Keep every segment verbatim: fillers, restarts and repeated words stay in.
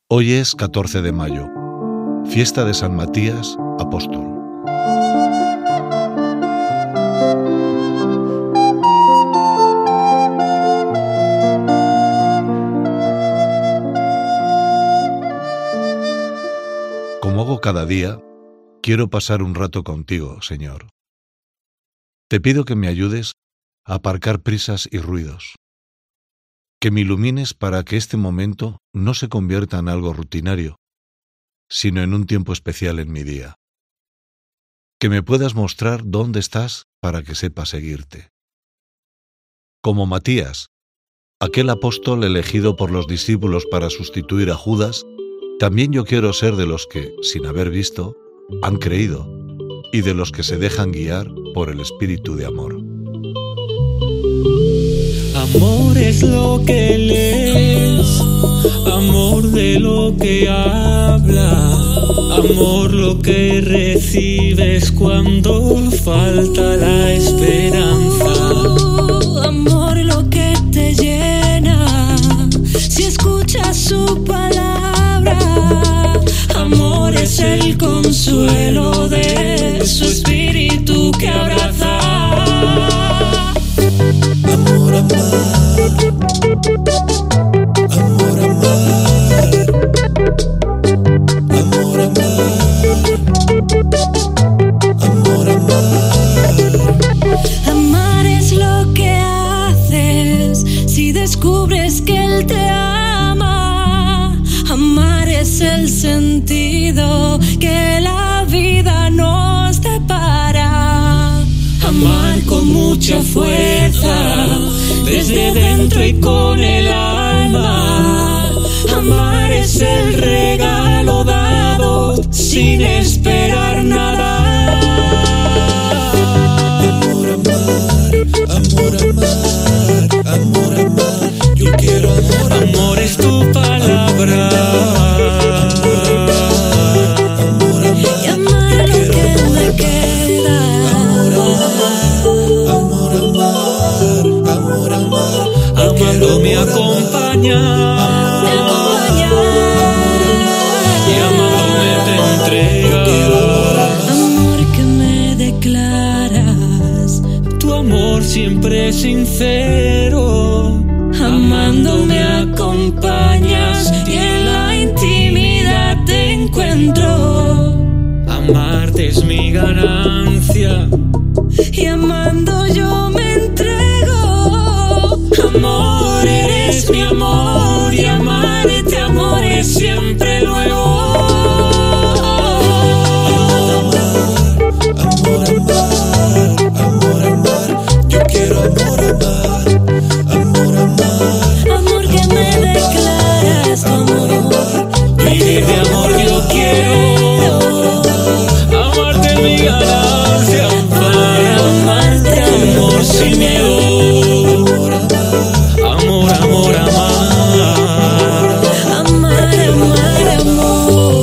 Hoy es catorce de mayo, fiesta de San Matías, apóstol. Como hago cada día, quiero pasar un rato contigo, Señor. Te pido que me ayudes a aparcar prisas y ruidos, que me ilumines para que este momento no se convierta en algo rutinario, sino en un tiempo especial en mi día. Que me puedas mostrar dónde estás para que sepa seguirte. Como Matías, aquel apóstol elegido por los discípulos para sustituir a Judas, también yo quiero ser de los que, sin haber visto, han creído, y de los que se dejan guiar por el espíritu de amor. Amor es lo que lees, amor de lo que habla, amor lo que recibes cuando falta la esperanza. Amor lo que te llena si escuchas su palabra. Amor es el consuelo de su espíritu que abraza. Amor, amar, amor, amar, amor, amar, amor, amar. Amar es lo que haces si descubres que Él te ama. Amar es el sentido que la vida nos depara. Amar con mucha fuerza, desde dentro y con el alma. Amar es el regalo dado sin esperar nada. Amor, amar, amor, amar, amor, amar. Yo quiero amor, amar. Amor es tu palabra. Amor, amar, Y amar lo que me queda. amor, amar, amor, amar. Amando me acompaña. Me acompaña. Y amándome te entrega. Amor que me declaras. Tu amor siempre sincero. Amando me acompañas y en la intimidad te encuentro. Amarte es mi ganancia. Y amando yo me entrego. Amor, eres mi amor. Y amarte, amor, es siempre nuevo. Amor, amar, amor, amar. Yo quiero amor, amar, amor, amar. Amor que me declaras tu amor. Vivir de amor yo quiero. Amarte es mi ganancia. Para amarte, amor sin miedo. Amor, amor, amar. Amar, amar, amor.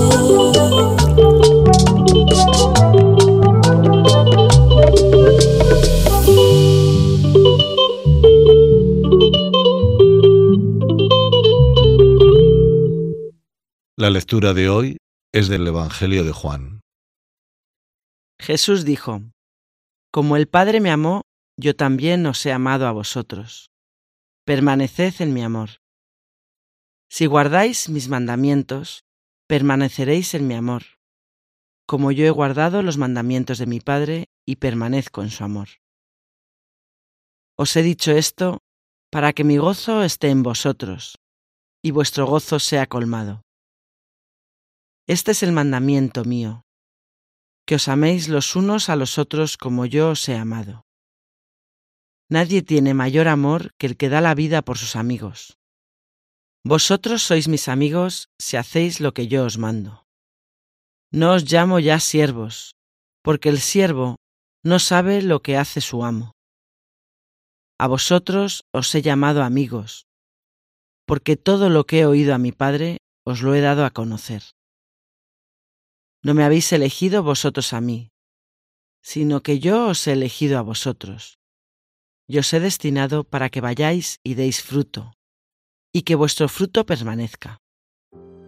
La lectura de hoy es del Evangelio de Juan. Jesús dijo: Como el Padre me amó, yo también os he amado a vosotros. Permaneced en mi amor. Si guardáis mis mandamientos, permaneceréis en mi amor, como yo he guardado los mandamientos de mi Padre y permanezco en su amor. Os he dicho esto para que mi gozo esté en vosotros y vuestro gozo sea colmado. Este es el mandamiento mío, que os améis los unos a los otros como yo os he amado. Nadie tiene mayor amor que el que da la vida por sus amigos. Vosotros sois mis amigos si hacéis lo que yo os mando. No os llamo ya siervos, porque el siervo no sabe lo que hace su amo. A vosotros os he llamado amigos, porque todo lo que he oído a mi Padre os lo he dado a conocer. No me habéis elegido vosotros a mí, sino que yo os he elegido a vosotros. Y os he destinado para que vayáis y deis fruto, y que vuestro fruto permanezca,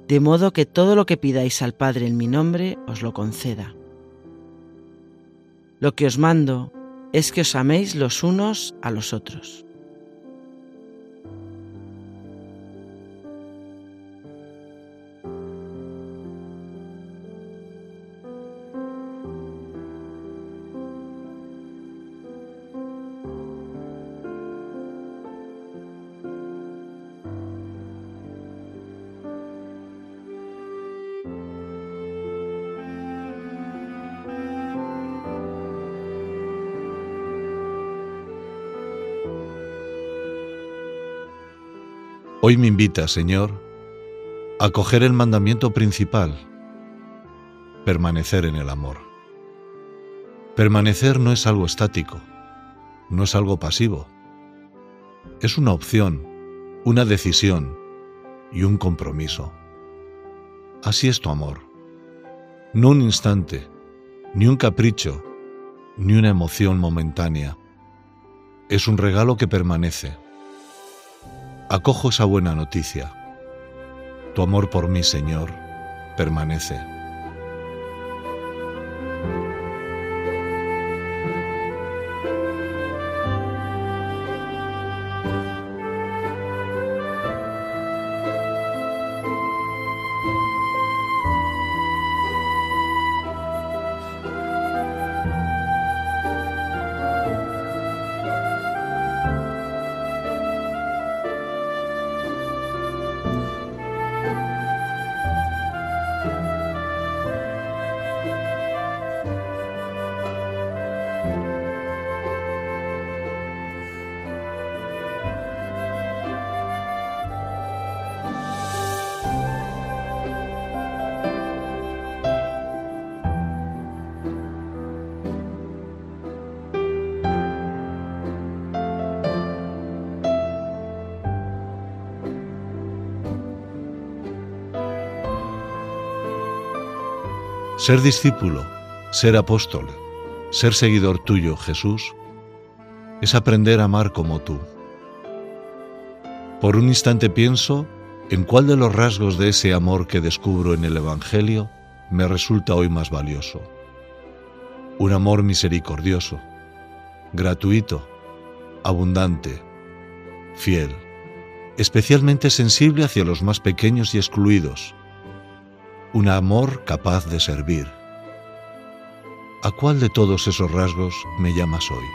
de modo que todo lo que pidáis al Padre en mi nombre os lo conceda. Lo que os mando es que os améis los unos a los otros. Hoy me invita, Señor, a coger el mandamiento principal, permanecer en el amor. Permanecer no es algo estático, no es algo pasivo. Es una opción, una decisión y un compromiso. Así es tu amor. No un instante, ni un capricho, ni una emoción momentánea. Es un regalo que permanece. Acojo esa buena noticia. Tu amor por mí, Señor, permanece. Ser discípulo, ser apóstol, ser seguidor tuyo, Jesús, es aprender a amar como tú. Por un instante pienso en cuál de los rasgos de ese amor que descubro en el Evangelio me resulta hoy más valioso. Un amor misericordioso, gratuito, abundante, fiel, especialmente sensible hacia los más pequeños y excluidos. Un amor capaz de servir. ¿A cuál de todos esos rasgos me llamas hoy?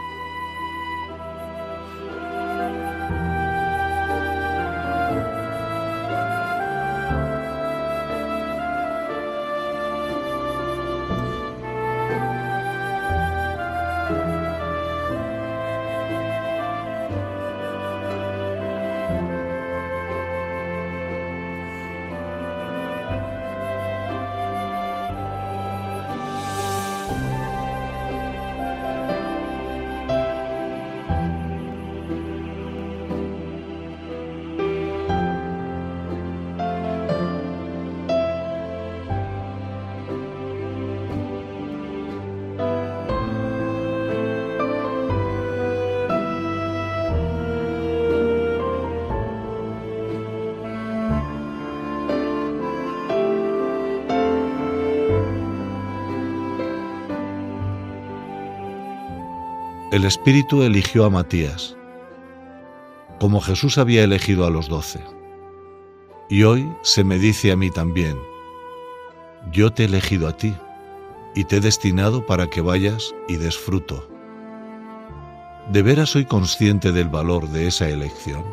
El Espíritu eligió a Matías, como Jesús había elegido a los doce. Y hoy se me dice a mí también, yo te he elegido a ti y te he destinado para que vayas y des fruto. ¿De veras soy consciente del valor de esa elección?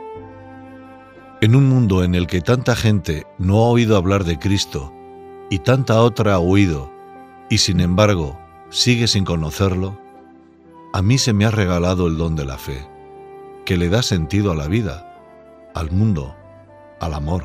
En un mundo en el que tanta gente no ha oído hablar de Cristo y tanta otra ha oído y sin embargo sigue sin conocerlo, a mí se me ha regalado el don de la fe, que le da sentido a la vida, al mundo, al amor.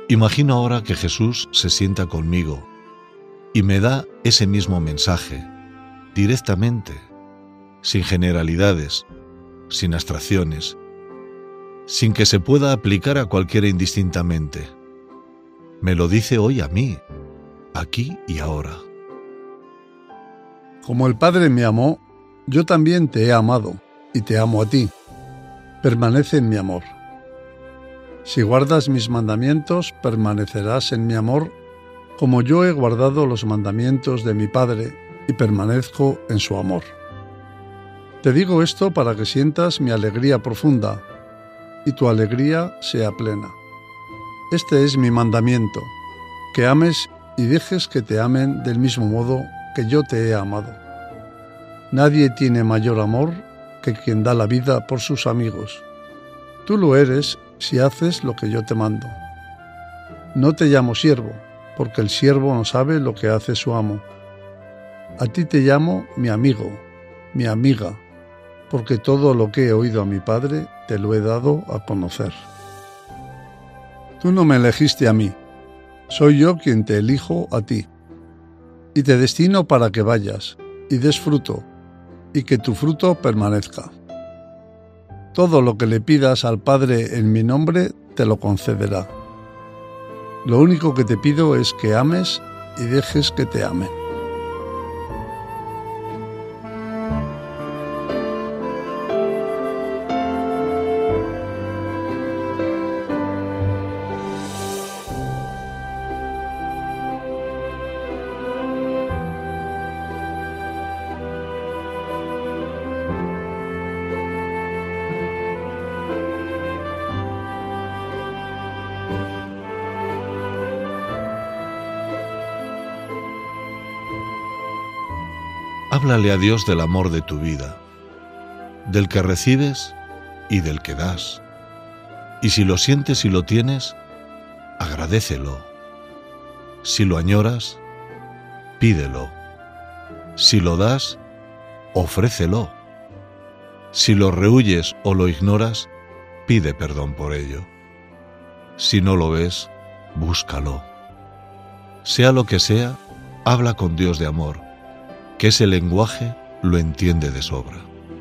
Imagino ahora que Jesús se sienta conmigo y me da ese mismo mensaje, directamente, sin generalidades, sin abstracciones, sin que se pueda aplicar a cualquiera indistintamente. Me lo dice hoy a mí, aquí y ahora. Como el Padre me amó, yo también te he amado y te amo a ti. Permanece en mi amor. Si guardas mis mandamientos, permanecerás en mi amor, como yo he guardado los mandamientos de mi Padre y permanezco en su amor. Te digo esto para que sientas mi alegría profunda y tu alegría sea plena. Este es mi mandamiento, que ames y dejes que te amen del mismo modo que yo te he amado. Nadie tiene mayor amor que quien da la vida por sus amigos. Tú lo eres si haces lo que yo te mando. No te llamo siervo, porque el siervo no sabe lo que hace su amo. A ti te llamo mi amigo, mi amiga, porque todo lo que he oído a mi Padre te lo he dado a conocer. Tú no me elegiste a mí, soy yo quien te elijo a ti, y te destino para que vayas y des fruto, y que tu fruto permanezca. Todo lo que le pidas al Padre en mi nombre te lo concederá. Lo único que te pido es que ames y dejes que te amen. Háblale a Dios del amor de tu vida, del que recibes y del que das. Y si lo sientes y lo tienes, agradécelo. Si lo añoras, pídelo. Si lo das, ofrécelo. Si lo rehuyes o lo ignoras, pide perdón por ello. Si no lo ves, búscalo. Sea lo que sea, habla con Dios de amor, que ese lenguaje lo entiende de sobra.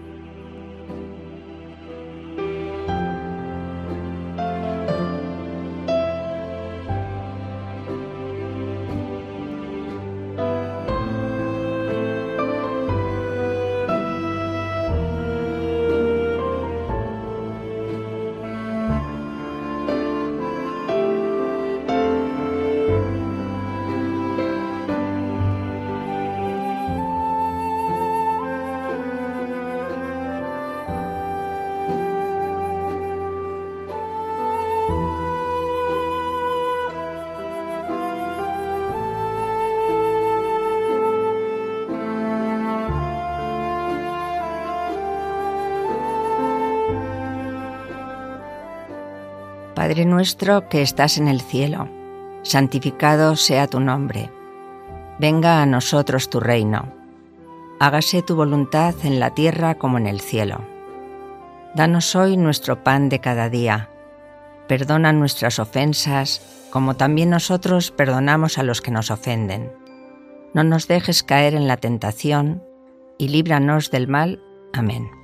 Padre nuestro que estás en el cielo, santificado sea tu nombre. Venga a nosotros tu reino. Hágase tu voluntad en la tierra como en el cielo. Danos hoy nuestro pan de cada día. Perdona nuestras ofensas, como también nosotros perdonamos a los que nos ofenden. No nos dejes caer en la tentación, y líbranos del mal. Amén.